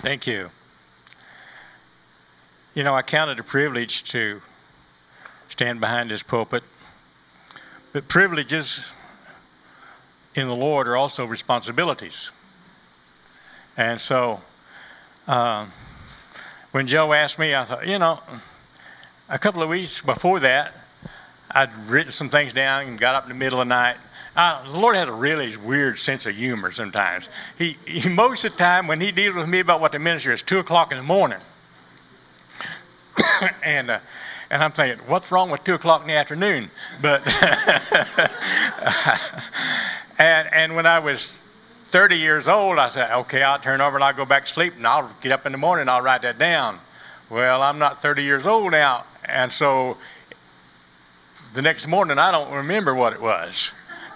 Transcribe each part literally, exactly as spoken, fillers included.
Thank you. You know, I count it a privilege to stand behind this pulpit, but privileges in the Lord are also responsibilities. And so um, when Joe asked me, I thought, you know, a couple of weeks before that, I'd written some things down and got up in the middle of the night. Uh, the Lord has a really weird sense of humor sometimes. He, he most of the time when he deals with me about what the ministry is, two o'clock in the morning. and uh, and I'm thinking, what's wrong with two o'clock in the afternoon? But and and when I was thirty years old, I said, okay, I'll turn over and I'll go back to sleep and I'll get up in the morning and I'll write that down. Well, I'm not thirty years old now, and so the next morning I don't remember what it was.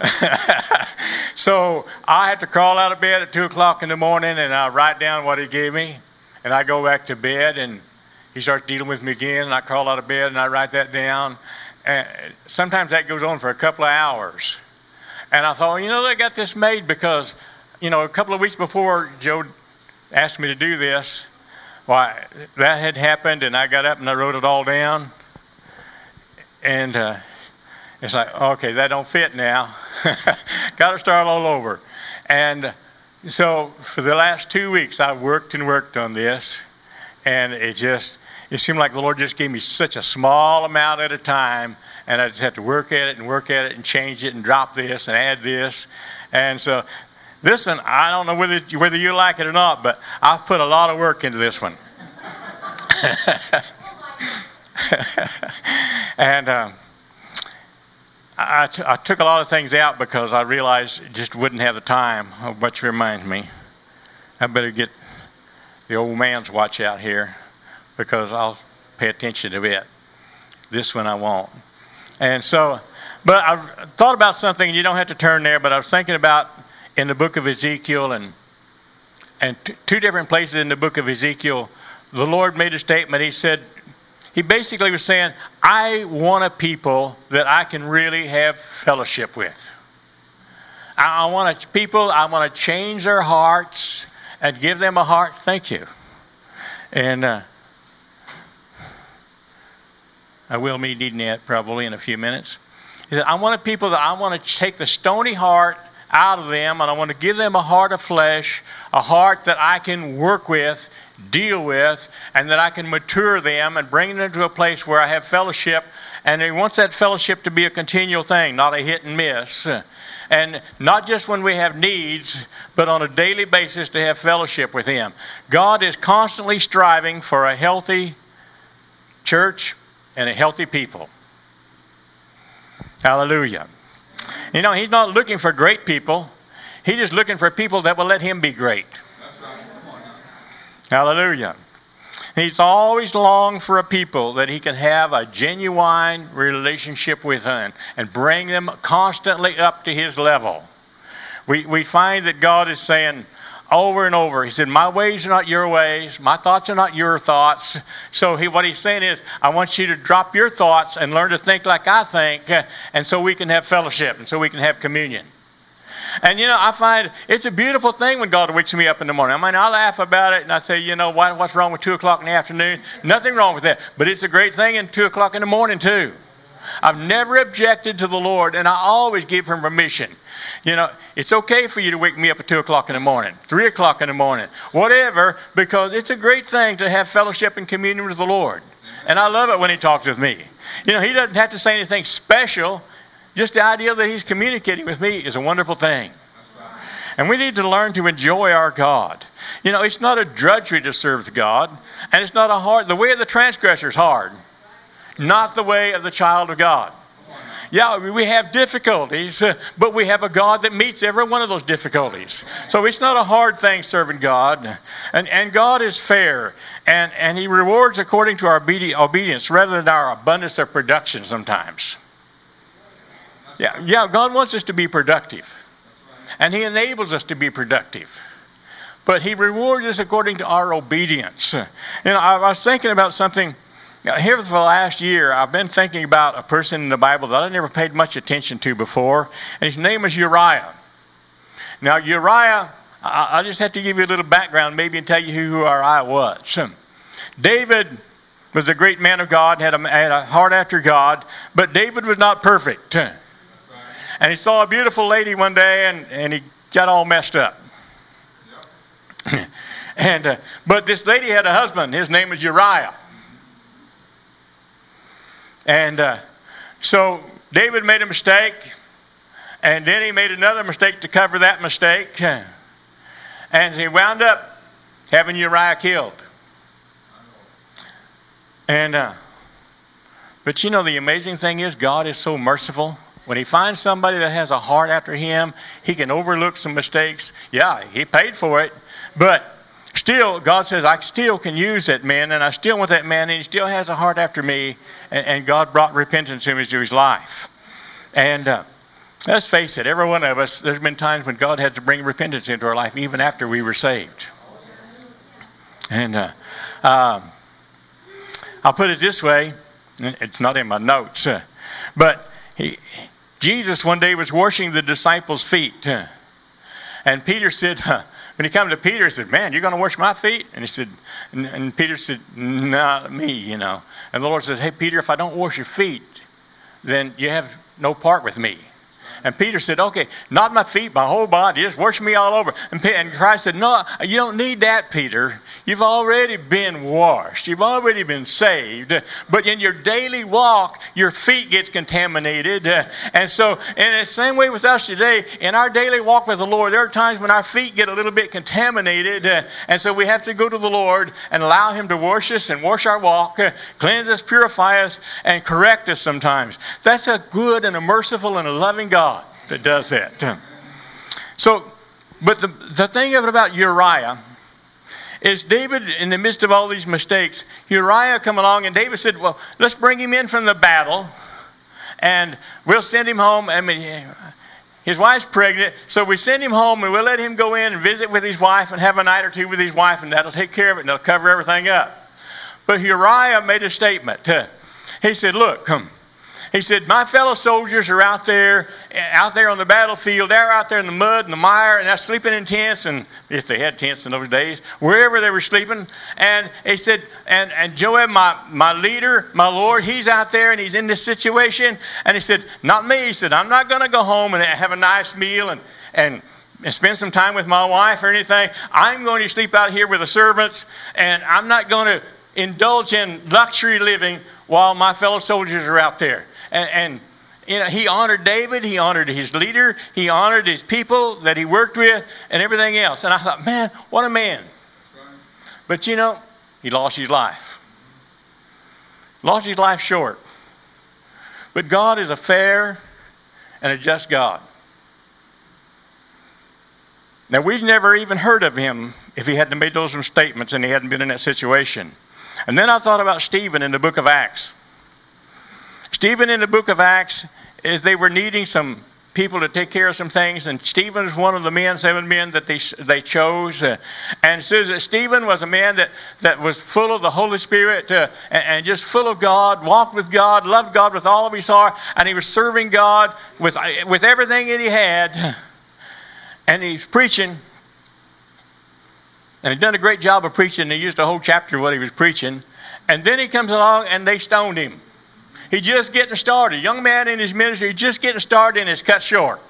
So I have to crawl out of bed at two o'clock in the morning and I write down what he gave me, and I go back to bed and he starts dealing with me again, and I crawl out of bed and I write that down. And sometimes that goes on for a couple of hours. And I thought, you know, they got this made because, you know, a couple of weeks before Joe asked me to do this, why, that had happened, and I got up and I wrote it all down. And uh, it's like, okay, that don't fit now. Got to start all over. And so for the last two weeks, I've worked and worked on this. And it just, it seemed like the Lord just gave me such a small amount at a time. And I just had to work at it and work at it and change it and drop this and add this. And so this one, I don't know whether, whether you like it or not, but I've put a lot of work into this one. and um, I, t- I took a lot of things out because I realized it just wouldn't have the time. Oh, but you remind me. I better get the old man's watch out here because I'll pay attention to it. This one I won't. And so, but I've thought about something, and you don't have to turn there, but I was thinking about in the book of Ezekiel and and t- two different places in the book of Ezekiel, the Lord made a statement. He said, he basically was saying, I want a people that I can really have fellowship with. I, I want a people, I want to change their hearts and give them a heart. Thank you. And uh, I will be needing that probably in a few minutes. He said, I want a people that I want to take the stony heart out of them, and I want to give them a heart of flesh, a heart that I can work with, deal with, and that I can mature them and bring them to a place where I have fellowship. And he wants that fellowship to be a continual thing, not a hit and miss. And not just when we have needs, but on a daily basis to have fellowship with him. God is constantly striving for a healthy church and a healthy people. Hallelujah. You know, he's not looking for great people. He's just looking for people that will let him be great. Hallelujah. He's always longed for a people that he can have a genuine relationship with him and bring them constantly up to his level. We we find that God is saying over and over, he said, my ways are not your ways, my thoughts are not your thoughts. So he, what he's saying is, I want you to drop your thoughts and learn to think like I think, and so we can have fellowship and so we can have communion. And, you know, I find it's a beautiful thing when God wakes me up in the morning. I mean, I laugh about it and I say, you know, what, what's wrong with two o'clock in the afternoon? Nothing wrong with that. But it's a great thing in two o'clock in the morning, too. I've never objected to the Lord, and I always give him permission. You know, it's okay for you to wake me up at two o'clock in the morning, three o'clock in the morning, whatever, because it's a great thing to have fellowship and communion with the Lord. And I love it when he talks with me. You know, he doesn't have to say anything special. Just the idea that he's communicating with me is a wonderful thing. And we need to learn to enjoy our God. You know, it's not a drudgery to serve God. And it's not a hard, the way of the transgressor is hard. Not the way of the child of God. Yeah, we have difficulties, uh, but we have a God that meets every one of those difficulties. So it's not a hard thing serving God. And, and God is fair. And, and he rewards according to our obedience rather than our abundance of production sometimes. Yeah, yeah, God wants us to be productive. And he enables us to be productive. But he rewards us according to our obedience. You know, I was thinking about something. Here for the last year, I've been thinking about a person in the Bible that I never paid much attention to before. And his name is Uriah. Now, Uriah, I, I just have to give you a little background maybe and tell you who Uriah was. David was a great man of God, had a, had a heart after God, but David was not perfect. Right. And he saw a beautiful lady one day, and, and he got all messed up. Yep. and uh, But this lady had a husband. His name was Uriah. And uh, so David made a mistake, and then he made another mistake to cover that mistake. And he wound up having Uriah killed. And, uh, but you know, the amazing thing is God is so merciful. When he finds somebody that has a heart after him, he can overlook some mistakes. Yeah, he paid for it. But still, God says, I still can use that man, and I still want that man, and he still has a heart after me. And, and God brought repentance into his life. And uh, let's face it, every one of us, there's been times when God had to bring repentance into our life, even after we were saved. And uh, um, I'll put it this way. It's not in my notes. Uh, but he, Jesus one day was washing the disciples' feet. Uh, and Peter said, uh, when he came to Peter, he said, man, you're going to wash my feet? And he said, and, and Peter said, not me, you know. And the Lord says, hey, Peter, if I don't wash your feet, then you have no part with me. And Peter said, okay, not my feet, my whole body, just wash me all over. And, and Christ said, no, you don't need that, Peter. You've already been washed. You've already been saved. But in your daily walk, your feet get contaminated. And so, in the same way with us today, in our daily walk with the Lord, there are times when our feet get a little bit contaminated. And so we have to go to the Lord and allow him to wash us and wash our walk, cleanse us, purify us, and correct us sometimes. That's a good and a merciful and a loving God that does that. So, but the, the thing of it about Uriah is David, in the midst of all these mistakes, Uriah come along, and David said, well, let's bring him in from the battle, and we'll send him home. I mean, his wife's pregnant, so we send him home, and we'll let him go in and visit with his wife and have a night or two with his wife, and that'll take care of it, and that'll cover everything up. But Uriah made a statement. He said, look, come. He said, my fellow soldiers are out there, out there on the battlefield. They're out there in the mud and the mire, and they're sleeping in tents, and if they had tents in those days, wherever they were sleeping. And he said, and, and Joab, my, my leader, my Lord, he's out there, and he's in this situation. And he said, not me. He said, I'm not going to go home and have a nice meal and, and, and spend some time with my wife or anything. I'm going to sleep out here with the servants, and I'm not going to indulge in luxury living while my fellow soldiers are out there. And, and you know, he honored David, he honored his leader, he honored his people that he worked with, and everything else. And I thought, man, what a man. But you know, he lost his life. Lost his life short. But God is a fair and a just God. Now, we've never even heard of him if he hadn't made those statements and he hadn't been in that situation. And then I thought about Stephen in the book of Acts. Stephen in the book of Acts, is they were needing some people to take care of some things, and Stephen was one of the men, seven men that they they chose. Uh, and it says that Stephen was a man that, that was full of the Holy Spirit uh, and, and just full of God, walked with God, loved God with all of his heart, and he was serving God with, with everything that he had. And he's preaching, and he'd done a great job of preaching. He used a whole chapter of what he was preaching. And then he comes along and they stoned him. He's just getting started. A young man in his ministry, just getting started, and it's cut short.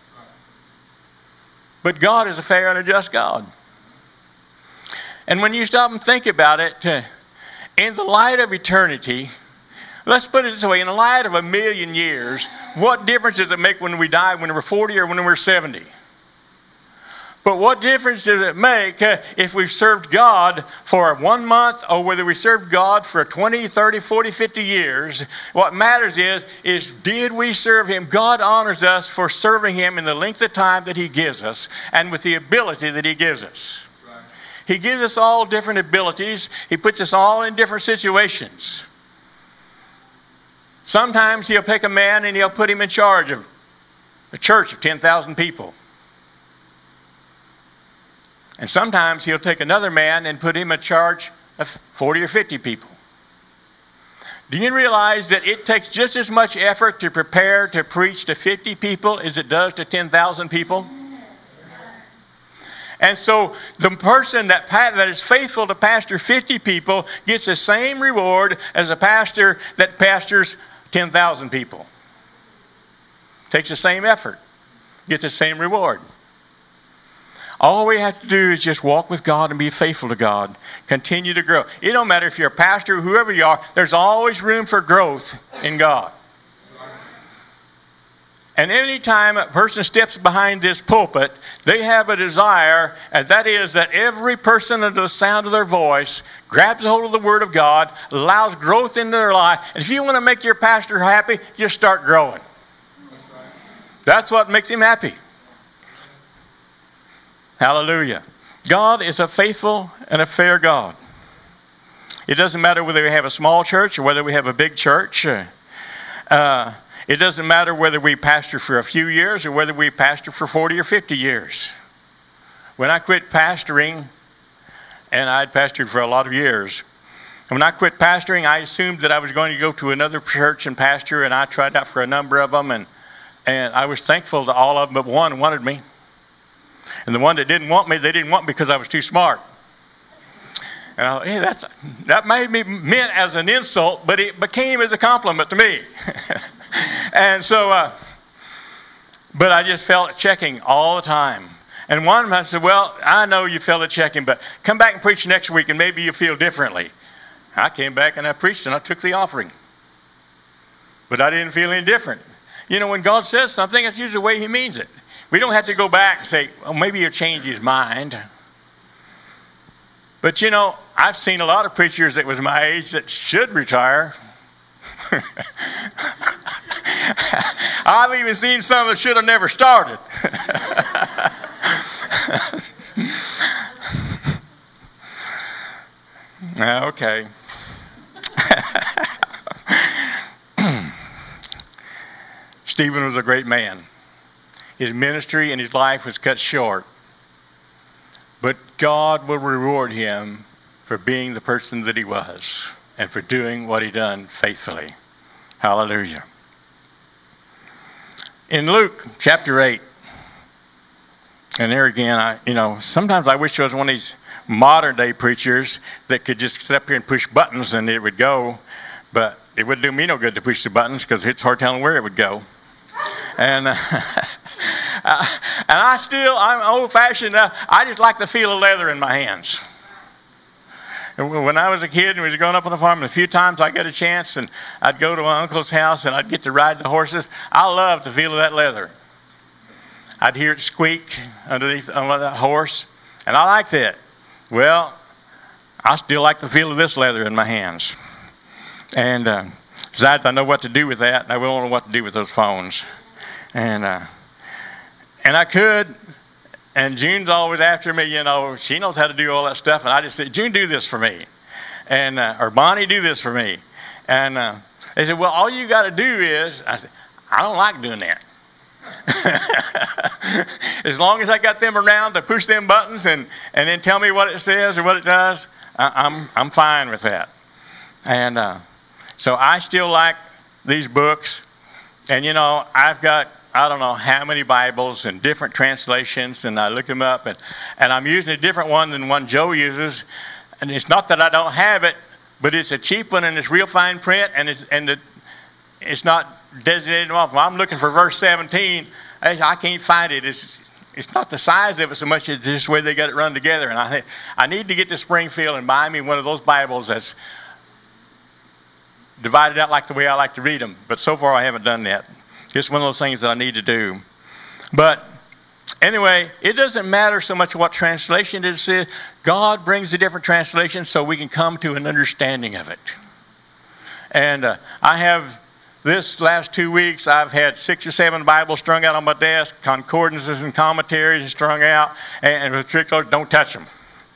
But God is a fair and a just God. And when you stop and think about it, uh, in the light of eternity, let's put it this way, in the light of a million years, what difference does it make when we die, when we're forty or when we're seventy? But what difference does it make uh, if we've served God for one month or whether we served God for twenty, thirty, forty, fifty years? What matters is, is did we serve him? God honors us for serving him in the length of time that he gives us and with the ability that he gives us. Right. He gives us all different abilities. He puts us all in different situations. Sometimes he'll pick a man and he'll put him in charge of a church of ten thousand people. And sometimes he'll take another man and put him in charge of forty or fifty people. Do you realize that it takes just as much effort to prepare to preach to fifty people as it does to ten thousand people? And so the person that, that is faithful to pastor fifty people gets the same reward as a pastor that pastors ten thousand people. Takes the same effort, gets the same reward. All we have to do is just walk with God and be faithful to God. Continue to grow. It don't matter if you're a pastor or whoever you are, there's always room for growth in God. And any time a person steps behind this pulpit, they have a desire, and that is that every person under the sound of their voice grabs hold of the Word of God, allows growth into their life. And if you want to make your pastor happy, just start growing. That's what makes him happy. Hallelujah. God is a faithful and a fair God. It doesn't matter whether we have a small church or whether we have a big church. Uh, It doesn't matter whether we pastor for a few years or whether we pastor for forty or fifty years. When I quit pastoring, and I'd pastored for a lot of years, when I quit pastoring, I assumed that I was going to go to another church and pastor, and I tried out for a number of them, and, and I was thankful to all of them, but one wanted me. And the one that didn't want me, they didn't want me because I was too smart. And I thought, hey, that's, that made me meant as an insult, but it became as a compliment to me. And so, uh, but I just felt it checking all the time. And one of them I said, well, I know you felt it checking, but come back and preach next week and maybe you'll feel differently. I came back and I preached and I took the offering. But I didn't feel any different. You know, when God says something, that's usually the way he means it. We don't have to go back and say, well, maybe he'll change his mind. But you know, I've seen a lot of preachers that was my age that should retire. I've even seen some that should have never started. Okay. Stephen was a great man. His ministry and his life was cut short. But God will reward him for being the person that he was and for doing what he done faithfully. Hallelujah. In Luke chapter eight, and there again, I, you know, sometimes I wish I was one of these modern day preachers that could just sit up here and push buttons and it would go, but it wouldn't do me no good to push the buttons because it's hard telling where it would go. And uh, and I still, I'm old fashioned. Uh, I just like the feel of leather in my hands. When I was a kid and was growing up on the farm, a few times I got a chance and I'd go to my uncle's house and I'd get to ride the horses. I loved the feel of that leather. I'd hear it squeak underneath on that horse, and I liked it. Well, I still like the feel of this leather in my hands. And uh, besides, I know what to do with that, and I don't know what to do with those phones. And uh, and I could. And June's always after me, you know, she knows how to do all that stuff. And I just said, June, do this for me. And, uh, or Bonnie, do this for me. And uh, they said, well, all you got to do is, I said, I don't like doing that. As long as I got them around to push them buttons and, and then tell me what it says or what it does, I, I'm, I'm fine with that. And uh, so I still like these books. And, you know, I've got, I don't know how many Bibles and different translations, and I look them up, and, and I'm using a different one than one Joe uses. And it's not that I don't have it, but it's a cheap one, and it's real fine print, and it's, and it, it's not designated off. When I'm looking for verse seventeen, I, I can't find it. It's, it's not the size of it so much as just the way they got it run together. And I think I need to get to Springfield and buy me one of those Bibles that's divided out like the way I like to read them. But so far I haven't done that. It's one of those things that I need to do. But anyway, it doesn't matter so much what translation it is. God brings the different translations so we can come to an understanding of it. And uh, I have, this last two weeks, I've had six or seven Bibles strung out on my desk, concordances and commentaries strung out, and, and with trick, don't touch them.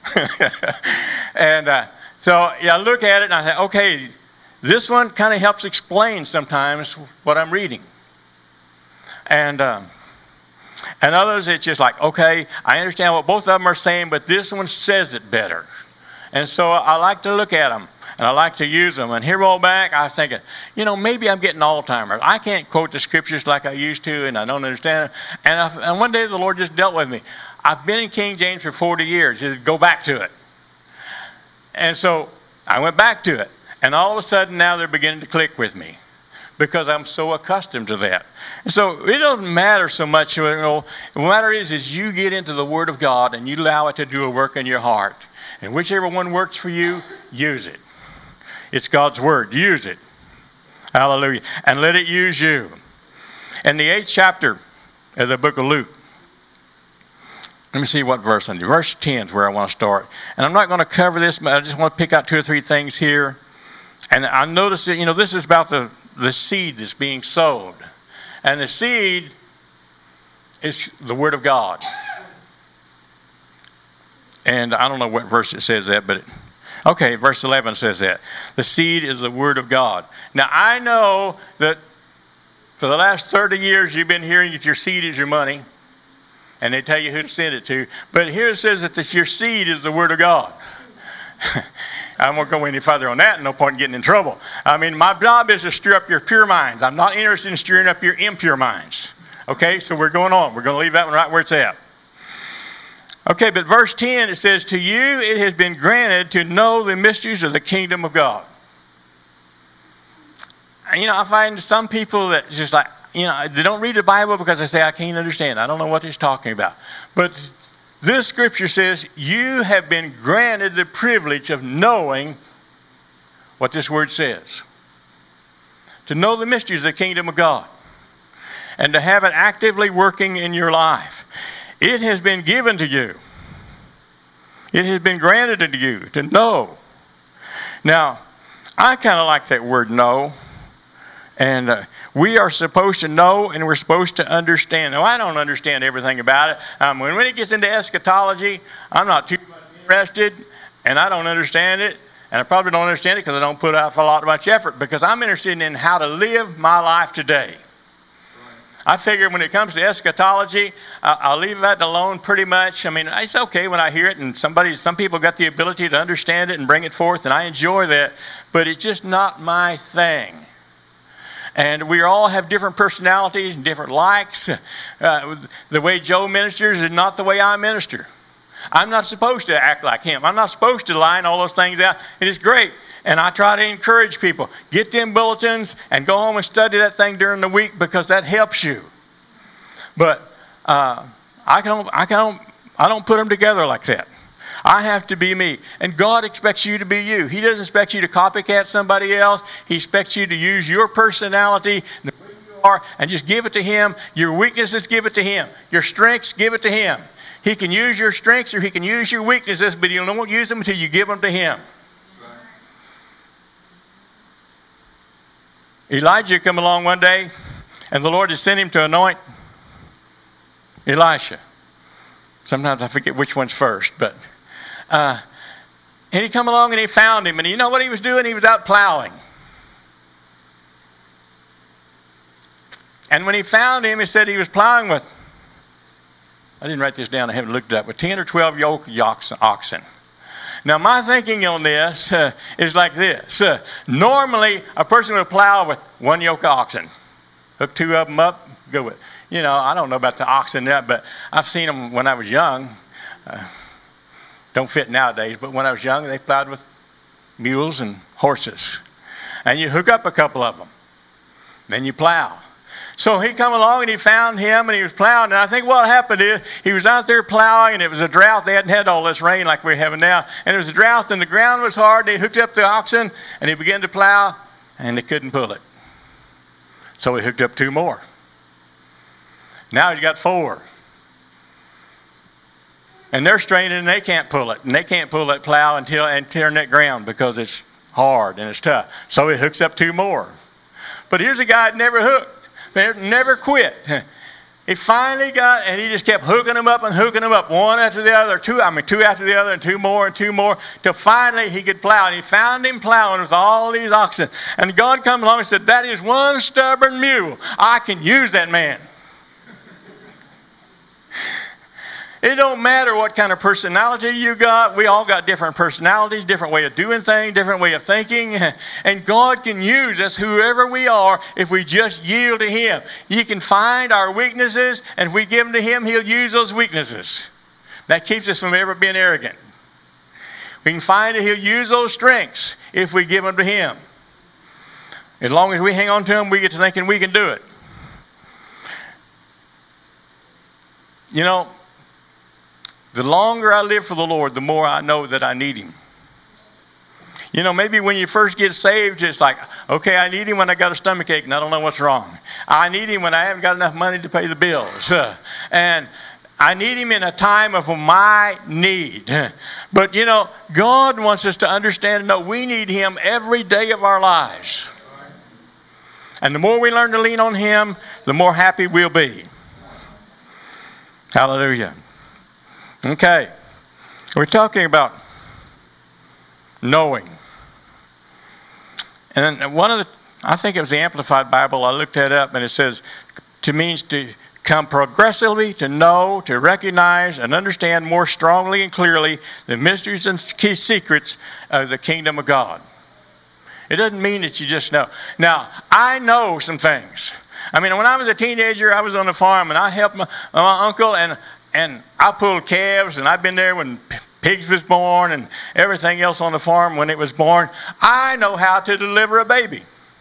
And uh, so yeah, I look at it and I think, okay, this one kind of helps explain sometimes what I'm reading. And um, and others, it's just like, okay, I understand what both of them are saying, but this one says it better. And so I like to look at them. and I like to use them. And here a while back, I was thinking, you know, maybe I'm getting Alzheimer's. I can't quote the scriptures like I used to, and I don't understand it. And, I, and one day the Lord just dealt with me. I've been in King James for forty years. He said, go back to it. And so I went back to it. And all of a sudden now they're beginning to click with me, because I'm so accustomed to that. And so it doesn't matter so much. You know, the matter is, is you get into the Word of God and you allow it to do a work in your heart. And whichever one works for you, use it. It's God's Word. Use it. Hallelujah. And let it use you. In the eighth chapter of the book of Luke, let me see what verse I'm doing. Verse ten is where I want to start. And I'm not going to cover this, but I just want to pick out two or three things here. And I noticed that, you know, this is about the, the seed that's being sowed. And the seed is the Word of God. And I don't know what verse it says that, but it, okay, verse eleven says that. The seed is the Word of God. Now, I know that for the last thirty years you've been hearing that your seed is your money, and they tell you who to send it to. But here it says that the, your seed is the Word of God. I won't go any further on that. No point in getting in trouble. I mean, my job is to stir up your pure minds. I'm not interested in stirring up your impure minds. Okay, so we're going on. We're going to leave that one right where it's at. Okay, but verse ten, it says, to you it has been granted to know the mysteries of the kingdom of God. And, you know, I find some people that just like, you know, they don't read the Bible because they say, I can't understand. I don't know what he's talking about. But this scripture says, you have been granted the privilege of knowing what this word says. To know the mysteries of the kingdom of God. And to have it actively working in your life. It has been given to you. It has been granted to you to know. Now, I kind of like that word know. And uh, we are supposed to know, and we're supposed to understand. Now, I don't understand everything about it. Um, when, when it gets into eschatology, I'm not too much interested, and I don't understand it. And I probably don't understand it because I don't put out a lot of much effort, because I'm interested in how to live my life today. I figure when it comes to eschatology, uh, I'll leave that alone pretty much. I mean, it's okay when I hear it, and somebody, some people got the ability to understand it and bring it forth, and I enjoy that. But it's just not my thing. And we all have different personalities and different likes. Uh, the way Joe ministers is not the way I minister. I'm not supposed to act like him. I'm not supposed to line all those things out. It is great. And I try to encourage people. Get them bulletins and go home and study that thing during the week, because that helps you. But uh, I, don't, I, don't, I don't put them together like that. I have to be me. And God expects you to be you. He doesn't expect you to copycat somebody else. He expects you to use your personality, the way you are, and just give it to Him. Your weaknesses, give it to Him. Your strengths, give it to Him. He can use your strengths or He can use your weaknesses, but He won't use them until you give them to Him. Elijah come along one day, and the Lord had sent him to anoint Elisha. Sometimes I forget which one's first, but uh, and he come along and he found him, and you know what he was doing? He was out plowing. And when he found him, he said he was plowing with, I didn't write this down, I haven't looked it up, with ten or twelve yoke oxen. Now, my thinking on this uh, is like this. Uh, normally, a person would plow with one yoke of oxen. Hook two of them up, go with it. You know, I don't know about the oxen now, but I've seen them when I was young. Uh, don't fit nowadays, but when I was young, they plowed with mules and horses. And you hook up a couple of them. Then you plow. So he come along and he found him and he was plowing. And I think what happened is he was out there plowing, and it was a drought. They hadn't had all this rain like we're having now. And it was a drought, and the ground was hard. And he hooked up the oxen and he began to plow, and they couldn't pull it. So he hooked up two more. Now he's got four. And they're straining and they can't pull it. And they can't pull that plow until and turn that ground because it's hard and it's tough. So he hooks up two more. But here's a guy that never hooked. Never quit. He finally got, and he just kept hooking them up and hooking them up, one after the other, two, I mean, two after the other, and two more and two more, till finally he could plow. And he found him plowing with all these oxen. And God come along and said, that is one stubborn mule. I can use that man. It don't matter what kind of personality you got. We all got different personalities, different way of doing things, different way of thinking. And God can use us, whoever we are, if we just yield to Him. He can find our weaknesses, and if we give them to Him, He'll use those weaknesses. That keeps us from ever being arrogant. We can find that He'll use those strengths if we give them to Him. As long as we hang on to them, we get to thinking we can do it. You know, the longer I live for the Lord, the more I know that I need Him. You know, maybe when you first get saved, it's like, okay, I need Him when I got a stomach ache and I don't know what's wrong. I need Him when I haven't got enough money to pay the bills. Uh, and I need Him in a time of my need. But, you know, God wants us to understand and know we need Him every day of our lives. And the more we learn to lean on Him, the more happy we'll be. Hallelujah. Okay, we're talking about knowing. And one of the, I think it was the Amplified Bible, I looked that up, and it says, to means to come progressively to know, to recognize, and understand more strongly and clearly the mysteries and key secrets of the kingdom of God. It doesn't mean that you just know. Now, I know some things. I mean, when I was a teenager, I was on the farm, and I helped my, my uncle, and And I pulled calves, and I've been there when pigs was born and everything else on the farm when it was born. I know how to deliver a baby.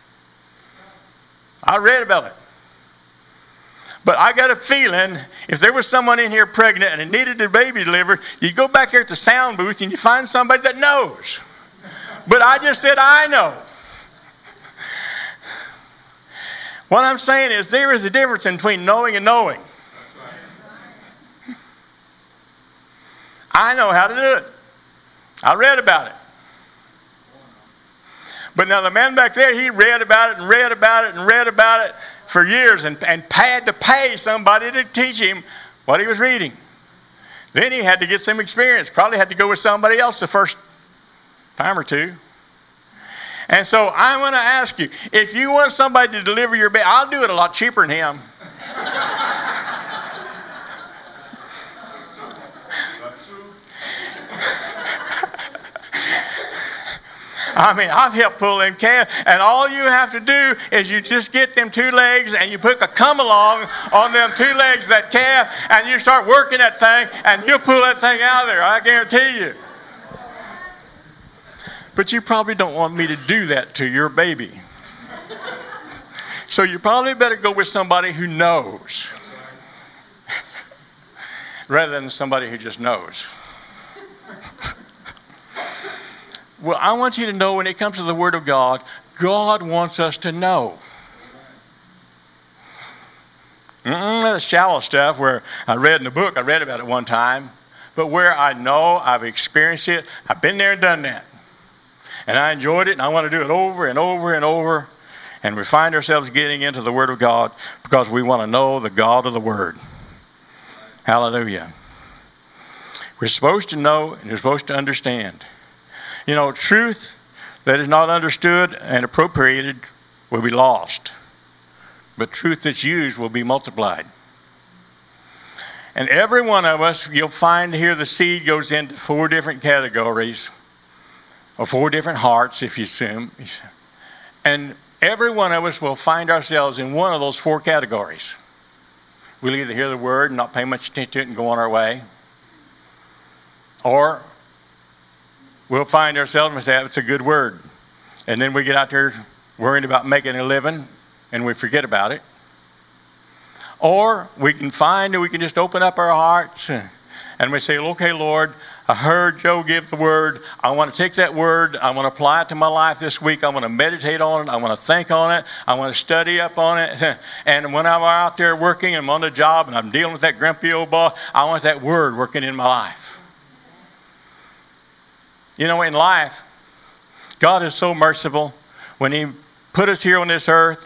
I read about it. But I got a feeling if there was someone in here pregnant and it needed a baby delivered, you go back here at the sound booth and you find somebody that knows. But I just said, I know. What I'm saying is there is a difference between knowing and knowing. I know how to do it. I read about it. But now the man back there, he read about it and read about it and read about it for years and, and had to pay somebody to teach him what he was reading. Then he had to get some experience. Probably had to go with somebody else the first time or two. And so I'm going to ask you, if you want somebody to deliver your baby, I'll do it a lot cheaper than him. I mean, I've helped pull them calves, and all you have to do is you just get them two legs and you put a come along on them two legs of that calf, and you start working that thing, and you'll pull that thing out of there, I guarantee you. But you probably don't want me to do that to your baby. So you probably better go with somebody who knows rather than somebody who just knows. Well, I want you to know when it comes to the Word of God, God wants us to know. Mm-mm, the shallow stuff where I read in the book, I read about it one time, but where I know, I've experienced it, I've been there and done that. And I enjoyed it, and I want to do it over and over and over. And we find ourselves getting into the Word of God because we want to know the God of the Word. Hallelujah. We're supposed to know and we're supposed to understand. You know, truth that is not understood and appropriated will be lost. But truth that's used will be multiplied. And every one of us, you'll find here the seed goes into four different categories, or four different hearts, if you assume. And every one of us will find ourselves in one of those four categories. We'll either hear the word and not pay much attention to it and go on our way, or we'll find ourselves and say, it's a good word. And then we get out there worrying about making a living and we forget about it. Or we can find that we can just open up our hearts and we say, okay, Lord, I heard Joe give the word. I want to take that word. I want to apply it to my life this week. I want to meditate on it. I want to think on it. I want to study up on it. And when I'm out there working, I'm on the job and I'm dealing with that grumpy old boss, I want that word working in my life. You know, in life, God is so merciful. When He put us here on this earth,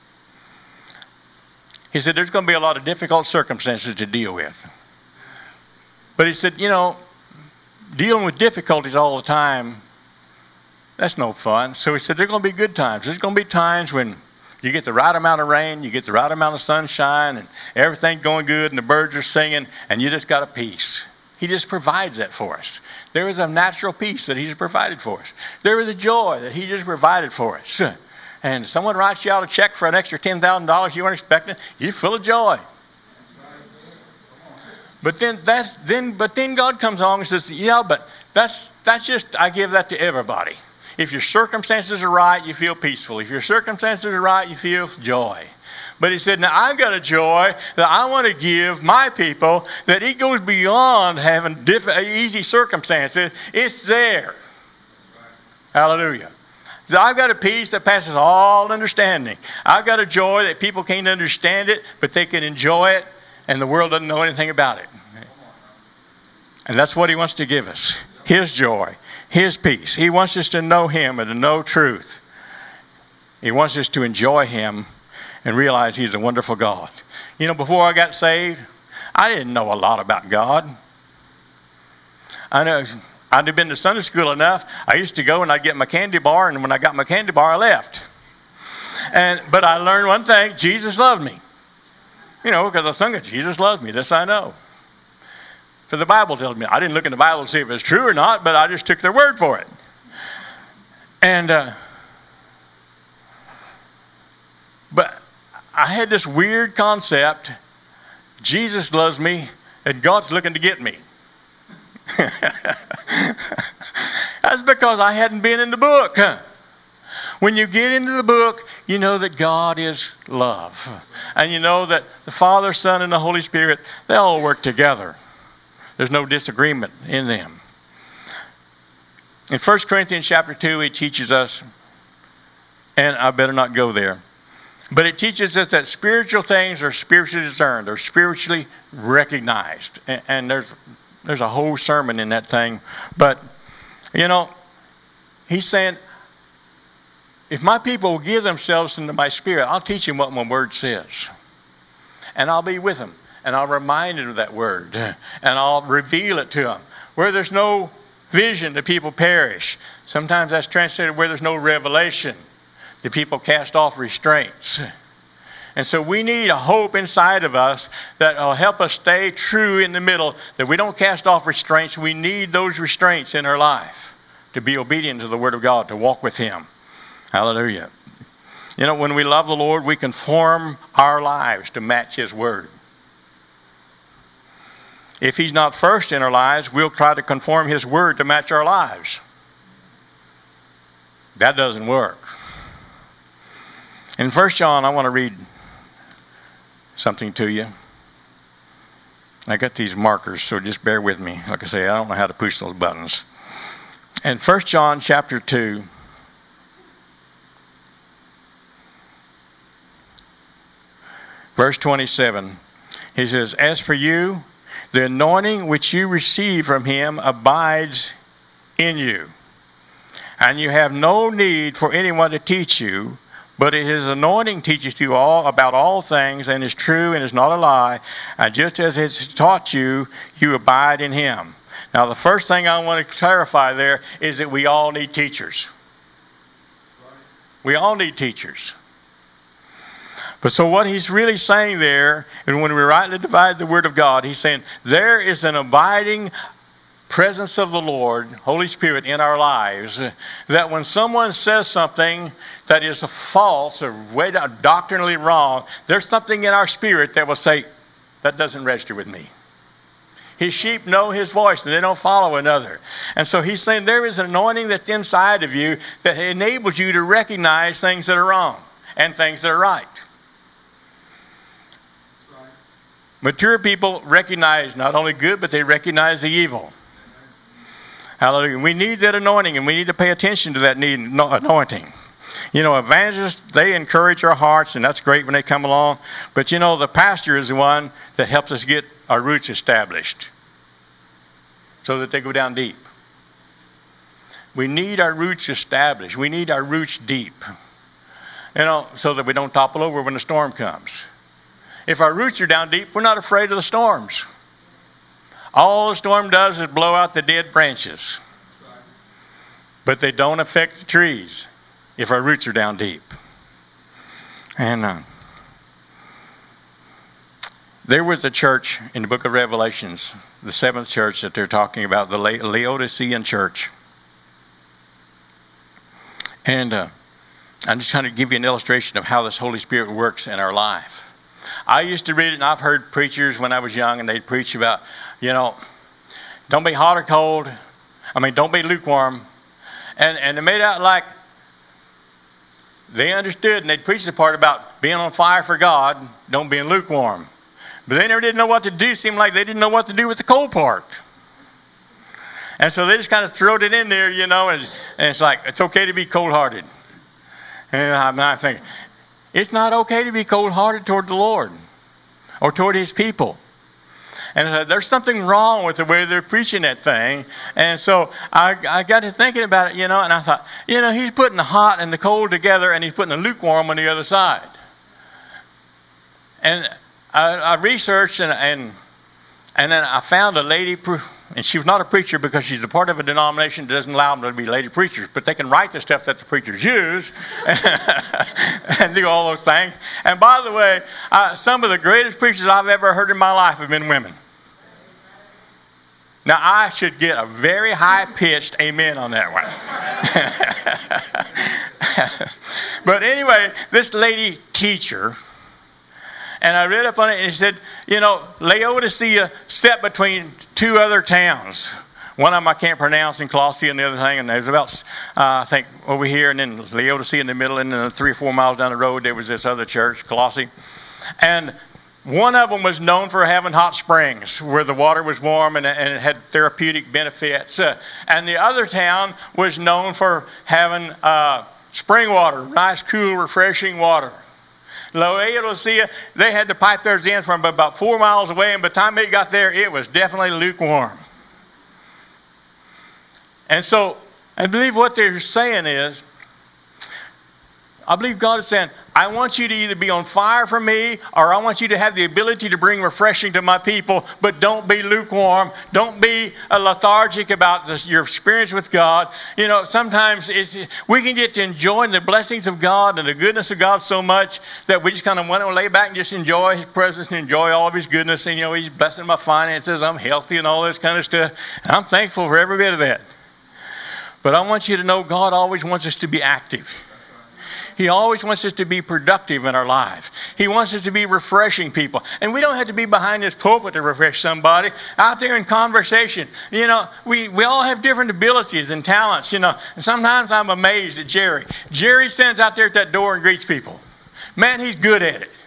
He said there's going to be a lot of difficult circumstances to deal with. But He said, you know, dealing with difficulties all the time, that's no fun. So He said there's going to be good times. There's going to be times when You get the right amount of rain, you get the right amount of sunshine, and everything's going good, and the birds are singing, and you just got a peace. He just provides that for us. There is a natural peace that he's provided for us. There is a joy that he just provided for us. And someone writes you out a check for an extra ten thousand dollars you weren't expecting, you're full of joy. But then that's then but then God comes along and says, yeah, but that's that's just, I give that to everybody. If your circumstances are right, you feel peaceful. If your circumstances are right, you feel joy. But he said, now I've got a joy that I want to give my people, that it goes beyond having different, easy circumstances. It's there. Hallelujah. So I've got a peace that passes all understanding. I've got a joy that people can't understand it, but they can enjoy it, and the world doesn't know anything about it. And that's what he wants to give us. His joy, his peace. He wants us to know him and to know truth. He wants us to enjoy him and realize he's a wonderful God. You know, before I got saved, I didn't know a lot about God. I know I'd have been to Sunday school enough. I used to go and I'd get my candy bar, and when I got my candy bar, I left. And but I learned one thing: Jesus loved me. You know, because I sung it, Jesus loves me. This I know. For the Bible tells me. I didn't look in the Bible to see if it's true or not, but I just took their word for it. And uh, but I had this weird concept: Jesus loves me, and God's looking to get me. That's because I hadn't been in the book. When you get into the book, you know that God is love. And you know that the Father, Son, and the Holy Spirit, they all work together. There's no disagreement in them. In First Corinthians chapter two, it teaches us, and I better not go there, but it teaches us that spiritual things are spiritually discerned, or spiritually recognized. And, and there's there's a whole sermon in that thing. But, you know, he's saying, if my people will give themselves into my spirit, I'll teach them what my word says. And I'll be with them. And I'll remind them of that word. And I'll reveal it to them. Where there's no vision, the people perish. Sometimes that's translated where there's no revelation, the people cast off restraints. And so we need a hope inside of us that will help us stay true in the middle, that we don't cast off restraints. We need those restraints in our life to be obedient to the Word of God, to walk with him. Hallelujah. You know, when we love the Lord, we conform our lives to match his word. If he's not first in our lives, we'll try to conform his word to match our lives. That doesn't work. In First John, I want to read something to you. I got these markers, so just bear with me. Like I say, I don't know how to push those buttons. In First John chapter two, verse twenty-seven, he says, as for you, the anointing which you receive from him abides in you. And you have no need for anyone to teach you, but his anointing teaches you all about all things, and is true and is not a lie. And just as it has taught you, you abide in him. Now, the first thing I want to clarify there is that we all need teachers. We all need teachers. But so what he's really saying there, and when we rightly divide the word of God, he's saying there is an abiding presence of the Lord, Holy Spirit, in our lives, that when someone says something that is false or way doctrinally wrong, there's something in our spirit that will say, that doesn't register with me. His sheep know his voice, and they don't follow another. And so he's saying there is an anointing that's inside of you that enables you to recognize things that are wrong and things that are right. Mature people recognize not only good, but they recognize the evil. Hallelujah. We need that anointing, and we need to pay attention to that need, anointing. You know, evangelists, they encourage our hearts, and that's great when they come along. But you know, the pastor is the one that helps us get our roots established so that they go down deep. We need our roots established. We need our roots deep, you know, so that we don't topple over when the storm comes. If our roots are down deep, we're not afraid of the storms. All the storm does is blow out the dead branches. But they don't affect the trees if our roots are down deep. And uh, there was a church in the book of Revelations, the seventh church that they're talking about, the La- Laodicean church. And uh, I'm just trying to give you an illustration of how this Holy Spirit works in our life. I used to read it, and I've heard preachers when I was young, and they'd preach about, you know, don't be hot or cold. I mean, don't be lukewarm. And, and they made out like they understood, and they'd preach the part about being on fire for God, don't be lukewarm. But they never did know what to do. It seemed like they didn't know what to do with the cold part. And so they just kind of throwed it in there, you know, and, and it's like, it's okay to be cold-hearted. And I'm not thinking, it's not okay to be cold-hearted toward the Lord or toward His people. And uh, there's something wrong with the way they're preaching that thing. And so I, I got to thinking about it, you know, and I thought, you know, He's putting the hot and the cold together, and He's putting the lukewarm on the other side. And I, I researched, and, and and then I found a lady, and she was not a preacher because she's a part of a denomination that doesn't allow them to be lady preachers, but they can write the stuff that the preachers use and do all those things. And by the way, uh, some of the greatest preachers I've ever heard in my life have been women. Now, I should get a very high-pitched amen on that one. But anyway, this lady teacher, and I read up on it, and it said, you know, Laodicea sat between two other towns. One of them I can't pronounce, in Colossae, and the other thing, and there's about, uh, I think, over here, and then Laodicea in the middle, and then three or four miles down the road, there was this other church, Colossae. And one of them was known for having hot springs where the water was warm and, and it had therapeutic benefits. Uh, and the other town was known for having uh, spring water, nice, cool, refreshing water. Laodicea, they had to pipe theirs in from about four miles away, and by the time they got there, it was definitely lukewarm. And so I believe what they're saying is, I believe God is saying, I want you to either be on fire for me, or I want you to have the ability to bring refreshing to my people, but don't be lukewarm. Don't be uh, lethargic about this, your experience with God. You know, sometimes it's, we can get to enjoying the blessings of God and the goodness of God so much that we just kind of want to lay back and just enjoy His presence and enjoy all of His goodness. And, you know, He's blessing my finances, I'm healthy and all this kind of stuff. And I'm thankful for every bit of that. But I want you to know God always wants us to be active. He always wants us to be productive in our lives. He wants us to be refreshing people. And we don't have to be behind this pulpit to refresh somebody. Out there in conversation, you know, we, we all have different abilities and talents, you know. And sometimes I'm amazed at Jerry. Jerry stands out there at that door and greets people. Man, he's good at it.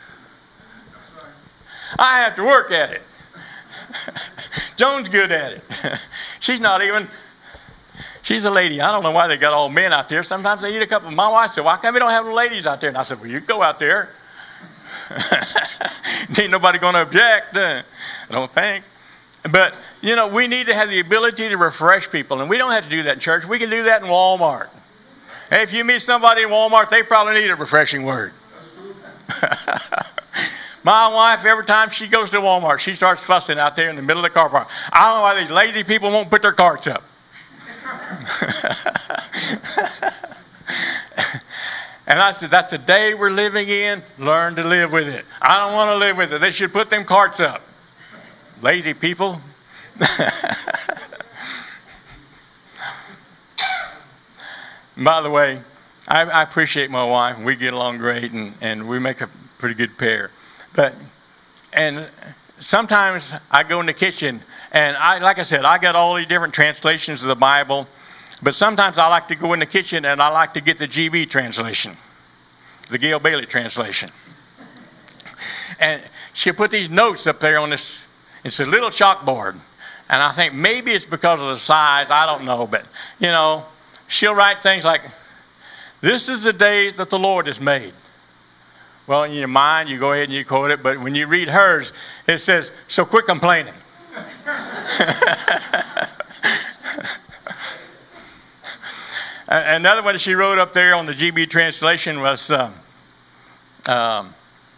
I have to work at it. Joan's good at it. She's not even... She's a lady. I don't know why they got all men out there. Sometimes they need a couple. My wife said, why come we don't have ladies out there? And I said, well, you go out there. Ain't nobody going to object. Uh, I don't think. But, you know, we need to have the ability to refresh people. And we don't have to do that in church. We can do that in Walmart. Hey, if you meet somebody in Walmart, they probably need a refreshing word. My wife, every time she goes to Walmart, she starts fussing out there in the middle of the car park. I don't know why these lazy people won't put their carts up. And I said, that's the day we're living in. Learn to live with it. I don't want to live with it. They should put them carts up. Lazy people. By the way, I, I appreciate my wife. We get along great, and, and we make a pretty good pair. But, and sometimes I go in the kitchen, and I, like I said, I got all these different translations of the Bible. But sometimes I like to go in the kitchen and I like to get the G B translation, the Gail Bailey translation. And she'll put these notes up there on this, it's a little chalkboard. And I think maybe it's because of the size, I don't know. But, you know, she'll write things like, this is the day that the Lord has made. Well, in your mind, you go ahead and you quote it. But when you read hers, it says, so quit complaining. Another one she wrote up there on the G B translation was, um, um,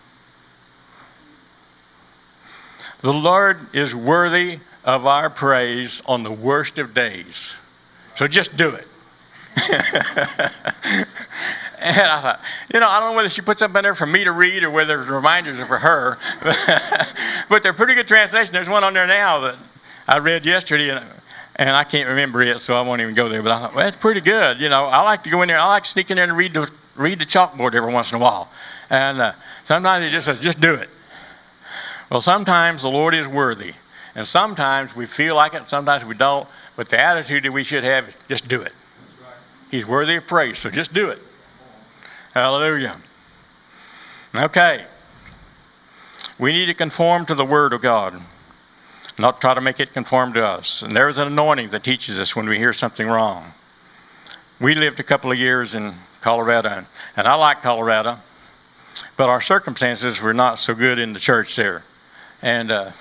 the Lord is worthy of our praise on the worst of days. So just do it. And I thought, you know, I don't know whether she put something in there for me to read or whether the reminders are for her. But they're pretty good translation. There's one on there now that I read yesterday, and, and I can't remember it, so I won't even go there. But I thought, well, that's pretty good. You know, I like to go in there. I like to sneak in there and read the, read the chalkboard every once in a while. And uh, sometimes he just says, just do it. Well, sometimes the Lord is worthy. And sometimes we feel like it, and sometimes we don't. But the attitude that we should have is just do it. He's worthy of praise, so just do it. Hallelujah. Okay. We need to conform to the Word of God, not try to make it conform to us. And there's an anointing that teaches us when we hear something wrong. We lived a couple of years in Colorado, and I like Colorado, but our circumstances were not so good in the church there. And, uh,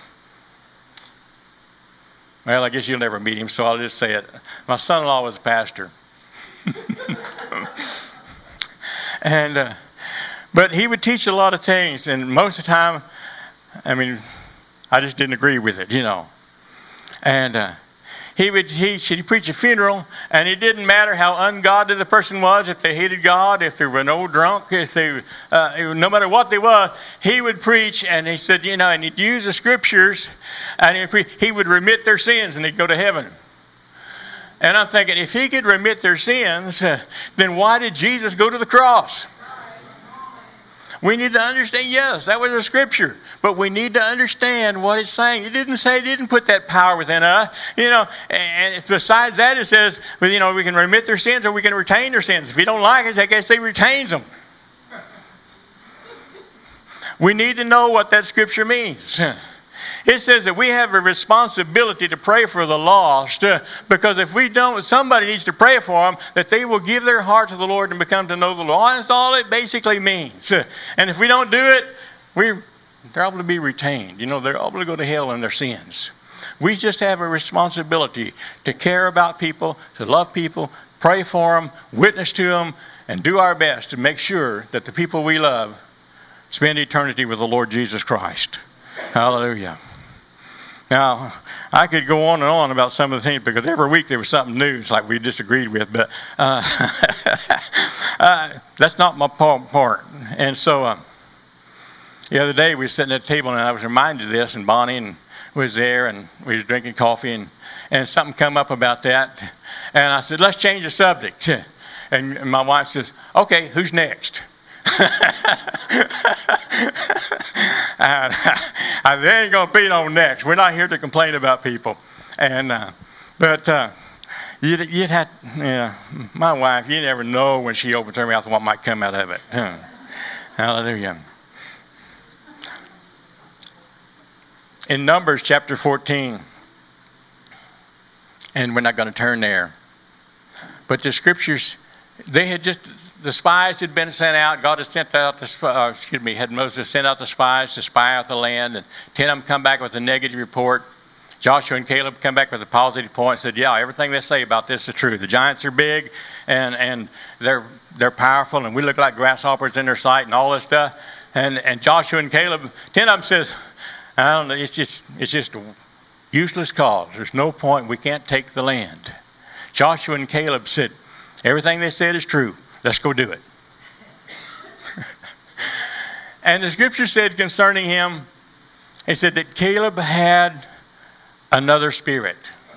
well, I guess you'll never meet him, so I'll just say it. My son-in-law was a pastor. And, uh, but he would teach a lot of things, and most of the time, I mean, I just didn't agree with it, you know. And uh, he would he should preach a funeral, and it didn't matter how ungodly the person was, if they hated God, if they were an old drunk, if they, uh, no matter what they were, he would preach, and he said, you know, and he'd use the scriptures, and he'd pre- he would remit their sins, and they'd go to heaven. And I'm thinking, if he could remit their sins, uh, then why did Jesus go to the cross? We need to understand, yes, that was a scripture. But we need to understand what it's saying. It didn't say, it didn't put that power within us. You know, and besides that, it says, well, you know, we can remit their sins or we can retain their sins. If you don't like it, I guess he retains them. We need to know what that scripture means. It says that we have a responsibility to pray for the lost, uh, because if we don't, somebody needs to pray for them, that they will give their heart to the Lord and become to know the Lord. That's all it basically means. Uh, and if we don't do it, we, they're able to be retained. You know, they're able to go to hell in their sins. We just have a responsibility to care about people, to love people, pray for them, witness to them, and do our best to make sure that the people we love spend eternity with the Lord Jesus Christ. Hallelujah. Now, I could go on and on about some of the things, because every week there was something new, it's like we disagreed with, but uh, uh, that's not my part. And so uh, the other day we were sitting at the table, and I was reminded of this, and Bonnie and was there, and we were drinking coffee, and, and something come up about that. And I said, let's change the subject. And my wife says, okay, who's next? And, uh, there ain't gonna be no next. We're not here to complain about people, and uh, but uh, you'd, you'd have, yeah. My wife, you never know when she opens her mouth what might come out of it. Hallelujah. In Numbers chapter fourteen, and we're not going to turn there, but the scriptures, they had just. The spies had been sent out. God had sent out the, uh, excuse me, had Moses sent out the spies to spy out the land, and ten of them come back with a negative report. Joshua and Caleb come back with a positive point and said, yeah, everything they say about this is true. The giants are big, and, and they're they're powerful, and we look like grasshoppers in their sight, and all this stuff. And and Joshua and Caleb, ten of them says, I don't know, it's just it's just a useless cause. There's no point. We can't take the land. Joshua and Caleb said, everything they said is true. Let's go do it. And the scripture said concerning him, it said that Caleb had another spirit.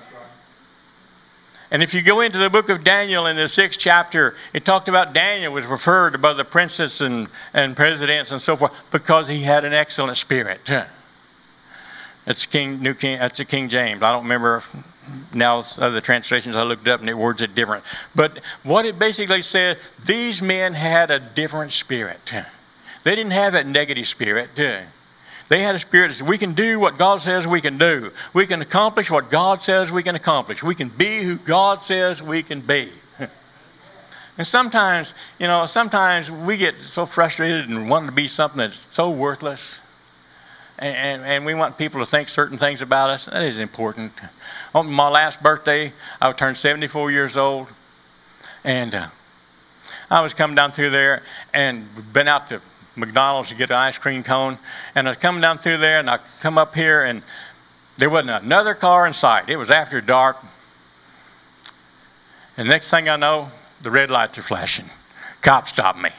And if you go into the book of Daniel in the sixth chapter, it talked about Daniel was referred above the princes and, and presidents and so forth because he had an excellent spirit. That's King New King. That's a King James. I don't remember now other translations I looked up and it words it different. But what it basically said, these men had a different spirit. They didn't have that negative spirit. They had a spirit that said, we can do what God says we can do. We can accomplish what God says we can accomplish. We can be who God says we can be. And sometimes, you know, sometimes we get so frustrated and want to be something that's so worthless. And, and, and we want people to think certain things about us. That is important. On my last birthday, I turned seventy-four years old. And uh, I was coming down through there and been out to McDonald's to get an ice cream cone. And I was coming down through there, and I come up here, and there wasn't another car in sight. It was after dark. And next thing I know, the red lights are flashing. Cop stopped me.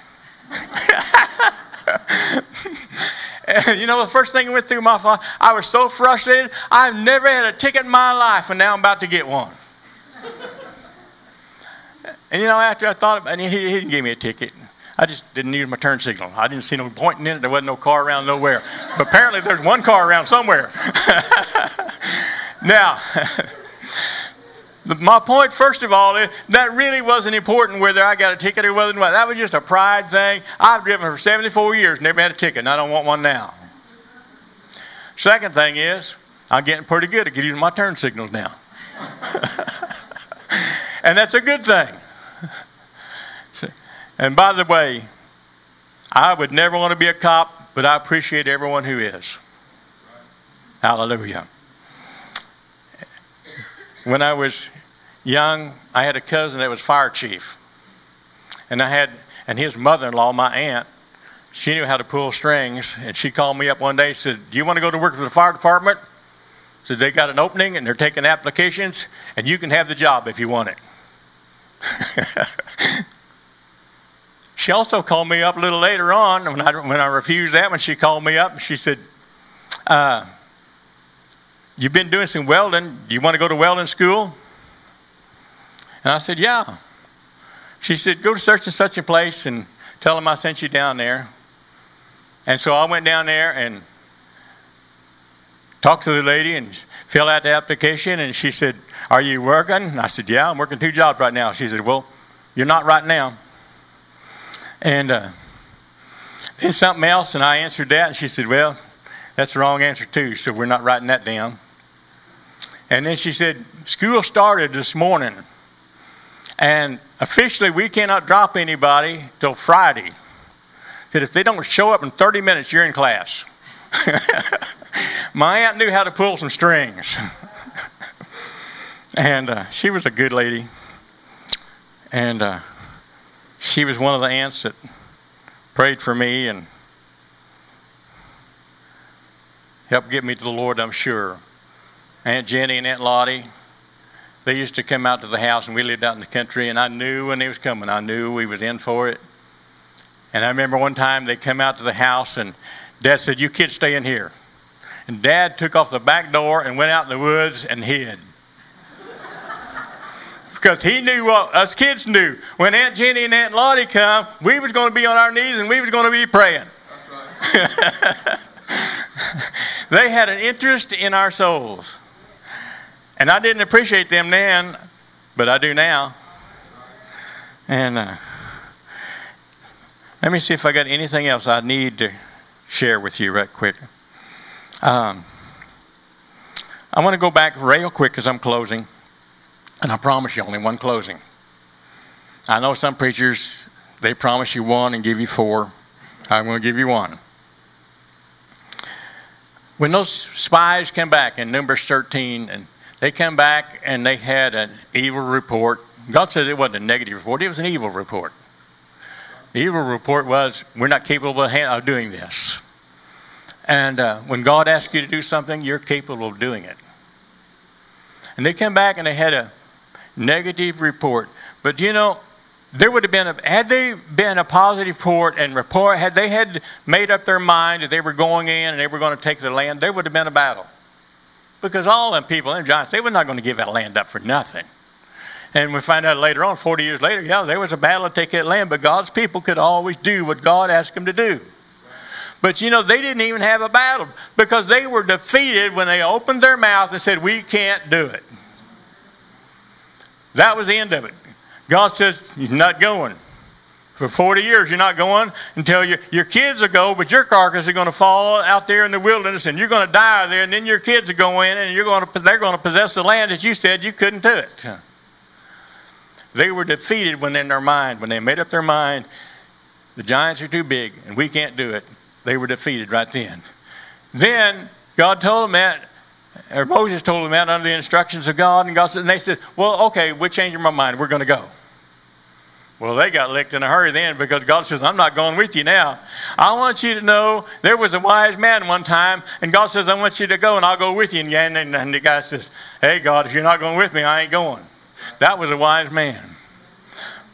And you know, the first thing that went through my mind, I was so frustrated. I've never had a ticket in my life, and now I'm about to get one. And you know, after I thought about it, he, he didn't give me a ticket. I just didn't use my turn signal. I didn't see no pointing in it. There wasn't no car around nowhere. But apparently there's one car around somewhere. Now, my point, first of all, is that really wasn't important whether I got a ticket or wasn't. That was just a pride thing. I've driven for seventy-four years, never had a ticket, and I don't want one now. Second thing is, I'm getting pretty good at using my turn signals now. And that's a good thing. And by the way, I would never want to be a cop, but I appreciate everyone who is. Hallelujah. When I was young, I had a cousin that was fire chief. And I had, and his mother-in-law, my aunt, she knew how to pull strings. And she called me up one day and said, do you want to go to work for the fire department? So they got an opening and they're taking applications, and you can have the job if you want it. She also called me up a little later on when I, when I refused that one. She called me up and she said, uh, you've been doing some welding. Do you want to go to welding school? And I said, yeah. She said, go to such and such a place and tell them I sent you down there. And so I went down there and talked to the lady and filled out the application. And she said, are you working? And I said, yeah, I'm working two jobs right now. She said, well, you're not right now. And uh, then something else, and I answered that, and she said, well, that's the wrong answer too, so we're not writing that down. And then she said, school started this morning, and officially we cannot drop anybody till Friday. That if they don't show up in thirty minutes, you're in class. My aunt knew how to pull some strings. And uh, she was a good lady. And uh, she was one of the aunts that prayed for me and helped get me to the Lord, I'm sure. Aunt Jenny and Aunt Lottie, they used to come out to the house, and we lived out in the country, and I knew when they was coming. I knew we was in for it. And I remember one time they come out to the house, and Dad said, you kids stay in here. And Dad took off the back door and went out in the woods and hid. Because he knew what us kids knew. When Aunt Jenny and Aunt Lottie come, we was going to be on our knees and we was going to be praying. That's right. They had an interest in our souls. And I didn't appreciate them then, but I do now. And uh, let me see if I got anything else I need to share with you right quick. Um, I want to go back real quick because I'm closing. And I promise you only one closing. I know some preachers, they promise you one and give you four. I'm going to give you one. When those spies came back in Numbers thirteen, and they came back and they had an evil report. God said it wasn't a negative report, it was an evil report. The evil report was, we're not capable of doing this. And uh, when God asks you to do something, you're capable of doing it. And they came back and they had a negative report. But you know, there would have been, a, had they been a positive report and report, had they had made up their mind that they were going in and they were going to take the land, there would have been a battle. Because all them people, them giants, they were not going to give that land up for nothing. And we find out later on, forty years later, yeah, there was a battle to take that land, but God's people could always do what God asked them to do. But you know, they didn't even have a battle because they were defeated when they opened their mouth and said, we can't do it. That was the end of it. God says, you're not going. For forty years, you're not going until your, your kids will go, but your carcass is going to fall out there in the wilderness, and you're going to die there, and then your kids will go in, and you're going to, they're going to possess the land that you said you couldn't do it. They were defeated when in their mind, when they made up their mind, the giants are too big, and we can't do it. They were defeated right then. Then God told them that, or Moses told them that under the instructions of God, and God said, and they said, well, okay, we're changing our mind. We're going to go. Well, they got licked in a hurry then because God says, I'm not going with you now. I want you to know there was a wise man one time, and God says, I want you to go, and I'll go with you. And, and, and the guy says, hey, God, if you're not going with me, I ain't going. That was a wise man.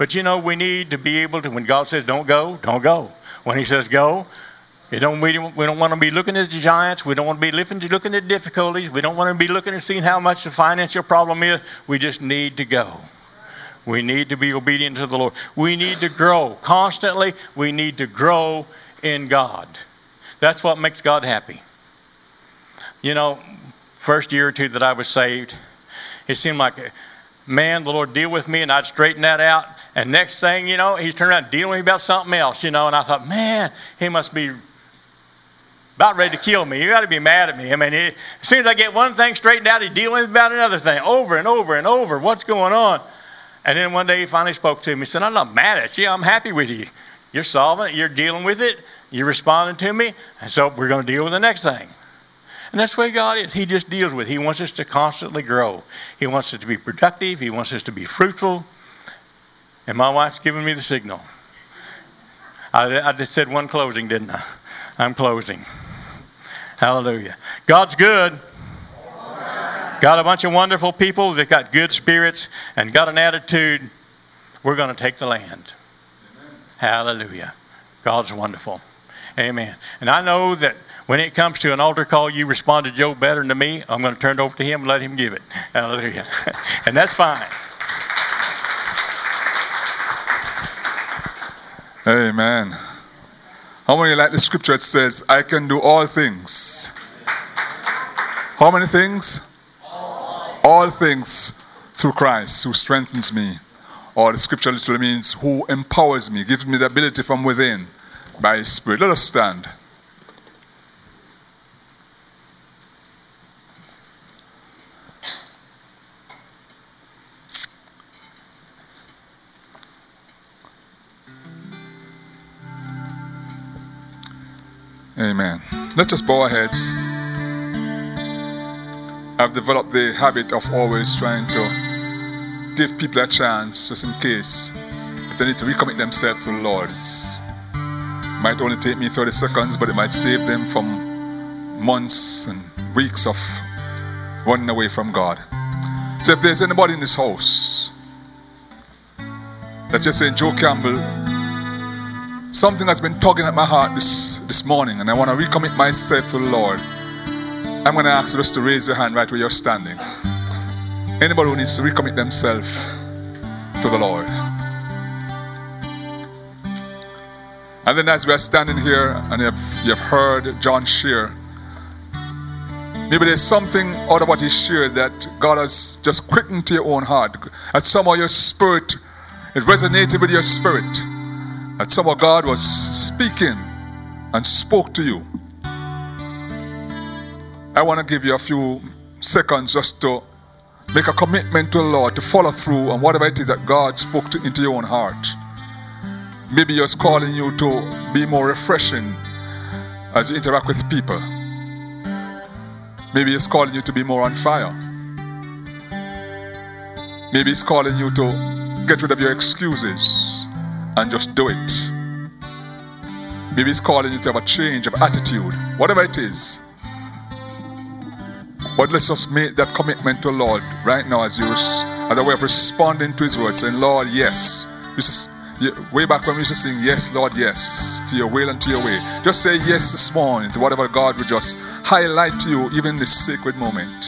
But you know, we need to be able to, when God says don't go, don't go. When he says go, it don't, we, don't, we don't want to be looking at the giants. We don't want to be looking, looking at difficulties. We don't want to be looking and seeing how much the financial problem is. We just need to go. We need to be obedient to the Lord. We need to grow. Constantly, we need to grow in God. That's what makes God happy. You know, first year or two that I was saved, it seemed like, man, the Lord deal with me, and I'd straighten that out. And next thing, you know, he's turned around and dealing with me about something else, you know. And I thought, man, he must be about ready to kill me. You got to be mad at me. I mean, it, as soon as I get one thing straightened out, he's dealing with me about another thing, over and over and over. What's going on? And then one day he finally spoke to me. He said, I'm not mad at you. I'm happy with you. You're solving it. You're dealing with it. You're responding to me. And so we're going to deal with the next thing. And that's the way God is. He just deals with it. He wants us to constantly grow. He wants us to be productive. He wants us to be fruitful. And my wife's giving me the signal. I, I just said one closing, didn't I? I'm closing. Hallelujah. God's good. Got a bunch of wonderful people that got good spirits and got an attitude. We're going to take the land. Amen. Hallelujah. God's wonderful. Amen. And I know that when it comes to an altar call, you respond to Joe better than me. I'm going to turn it over to him and let him give it. Hallelujah. And that's fine. Amen. How many like the scripture that says, I can do all things? How many things? All, all things through Christ who strengthens me. Or the scripture literally means who empowers me, gives me the ability from within by his Spirit. Let us stand. Amen. Let's just bow our heads. I've developed the habit of always trying to give people a chance, just in case, if they need to recommit themselves to the Lord. It might only take me thirty seconds, but it might save them from months and weeks of running away from God. So if there's anybody in this house that just saying, Joe Campbell, something has been tugging at my heart this, this morning, and I want to recommit myself to the Lord, I'm going to ask you just to raise your hand right where you're standing. Anybody who needs to recommit themselves to the Lord. And then as we are standing here and you've, you've heard John share, maybe there's something out of what he shared that God has just quickened to your own heart. That somehow your spirit, it resonated with your spirit. That somehow God was speaking and spoke to you. I want to give you a few seconds just to make a commitment to the Lord, to follow through on whatever it is that God spoke to, into your own heart. Maybe He's calling you to be more refreshing as you interact with people. Maybe He's calling you to be more on fire. Maybe He's calling you to get rid of your excuses and just do it. Maybe He's calling you to have a change of attitude. Whatever it is. But let's just make that commitment to the Lord right now as you as a way of responding to His word, saying, Lord, yes. Just, way back when we used to sing, yes, Lord, yes, to your will and to your way. Just say yes this morning to whatever God would just highlight to you, even in this sacred moment.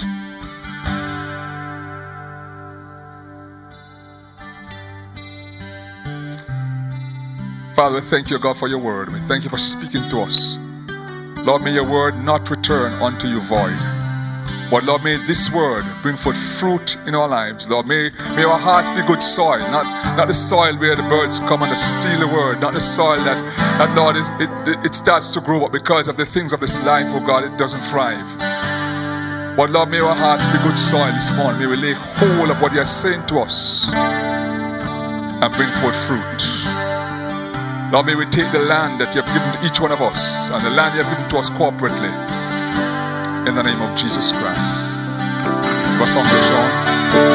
Father, we thank you, God, for your word. We thank you for speaking to us. Lord, may your word not return unto you void. But Lord, may this word bring forth fruit in our lives. Lord, may, may our hearts be good soil, not, not the soil where the birds come and steal the word, not the soil that, that Lord, it, it, it starts to grow up because of the things of this life, oh God, it doesn't thrive. But Lord, may our hearts be good soil this morning. May we lay hold of what you are saying to us and bring forth fruit. Lord, may we take the land that you have given to each one of us and the land you have given to us corporately. In the name of Jesus Christ.